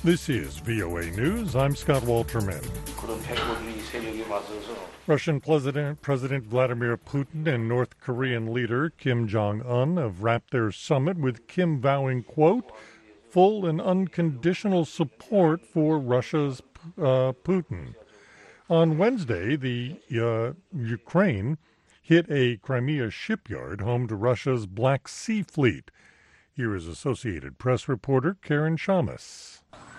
This is VOA News. I'm Scott Walterman. Russian President Vladimir Putin and North Korean leader Kim Jong-un have wrapped their summit with Kim vowing, quote, full and unconditional support for Russia's Putin. On Wednesday, the Ukraine hit a Crimea shipyard home to Russia's Black Sea Fleet. Here is Associated Press reporter Karen Shamas.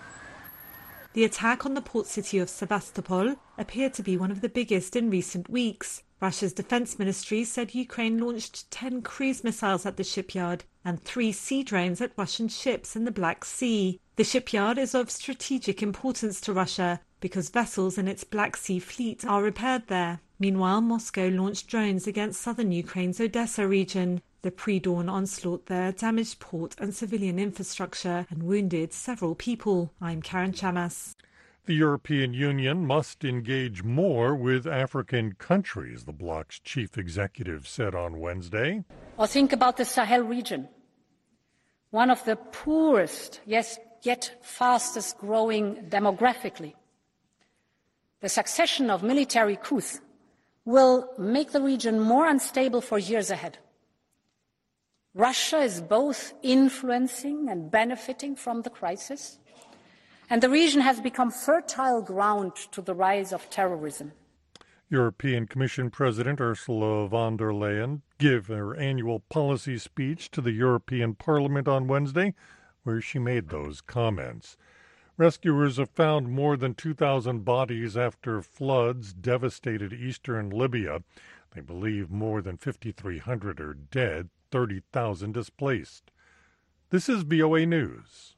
The attack on the port city of Sevastopol appeared to be one of the biggest in recent weeks. Russia's defense ministry said Ukraine launched 10 cruise missiles at the shipyard and 3 sea drones at Russian ships in the Black Sea. The shipyard is of strategic importance to Russia because vessels in its Black Sea fleet are repaired there. Meanwhile, Moscow launched drones against southern Ukraine's Odessa region. The pre-dawn onslaught there damaged port and civilian infrastructure and wounded several people. I'm Karen Shamas. The European Union must engage more with African countries, the bloc's chief executive said on Wednesday. Or think about the Sahel region, one of the poorest, yet fastest growing demographically. The succession of military coups will make the region more unstable for years ahead. Russia is both influencing and benefiting from the crisis, and the region has become fertile ground to the rise of terrorism. European Commission President Ursula von der Leyen gave her annual policy speech to the European Parliament on Wednesday, where she made those comments. Rescuers have found more than 2,000 bodies after floods devastated eastern Libya. They believe more than 5,300 are dead, 30,000 displaced. This is VOA News.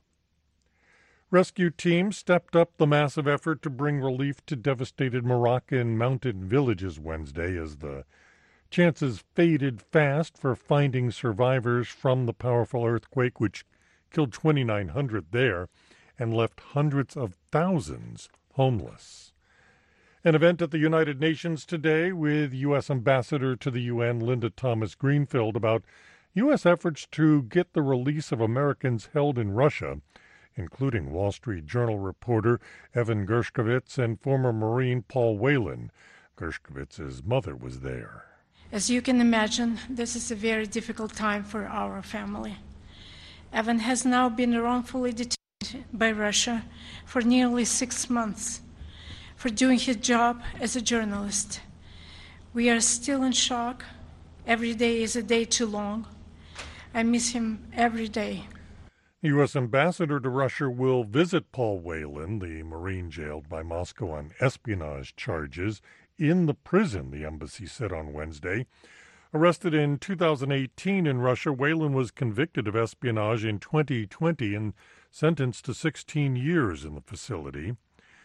Rescue teams stepped up the massive effort to bring relief to devastated Moroccan mountain villages Wednesday as the chances faded fast for finding survivors from the powerful earthquake which killed 2,900 there and left hundreds of thousands homeless. An event at the United Nations today with U.S. Ambassador to the UN Linda Thomas-Greenfield about U.S. efforts to get the release of Americans held in Russia, including Wall Street Journal reporter Evan Gershkovich and former Marine Paul Whelan. Gershkovich's mother was there. As you can imagine, this is a very difficult time for our family. Evan has now been wrongfully detained by Russia for nearly 6 months for doing his job as a journalist. We are still in shock. Every day is a day too long. I miss him every day. The U.S. ambassador to Russia will visit Paul Whelan, the Marine jailed by Moscow on espionage charges, in the prison, the embassy said on Wednesday. Arrested in 2018 in Russia, Whelan was convicted of espionage in 2020 and sentenced to 16 years in the facility.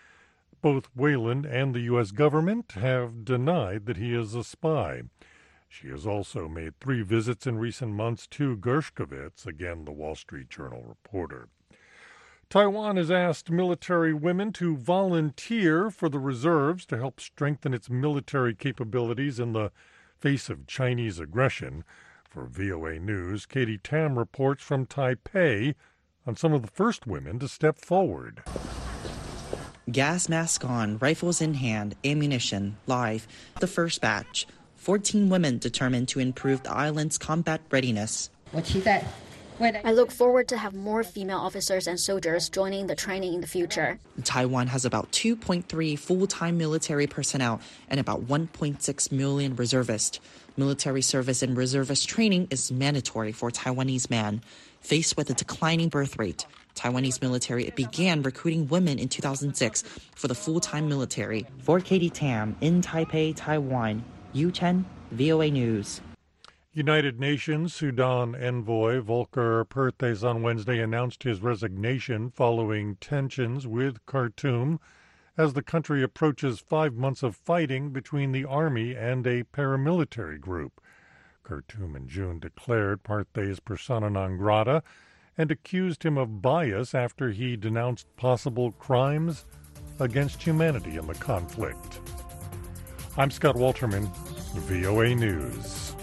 Both Whelan and the U.S. government have denied that he is a spy. She has also made 3 visits in recent months to Gershkovich, again the Wall Street Journal reporter. Taiwan has asked military women to volunteer for the reserves to help strengthen its military capabilities in the face of Chinese aggression. For VOA News, Katie Tam reports from Taipei on some of the first women to step forward. Gas mask on, rifles in hand, ammunition, live. The first batch. 14 women determined to improve the island's combat readiness. I look forward to have more female officers and soldiers joining the training in the future. Taiwan has about 2.3 full-time military personnel and about 1.6 million reservists. Military service and reservist training is mandatory for Taiwanese men. Faced with a declining birth rate, Taiwanese military began recruiting women in 2006 for the full-time military. For Katie Tam in Taipei, Taiwan, Yu Chen, VOA News. United Nations Sudan envoy Volker Perthes on Wednesday announced his resignation following tensions with Khartoum as the country approaches 5 months of fighting between the army and a paramilitary group. Khartoum in June declared Perthes persona non grata and accused him of bias after he denounced possible crimes against humanity in the conflict. I'm Scott Walterman, VOA News.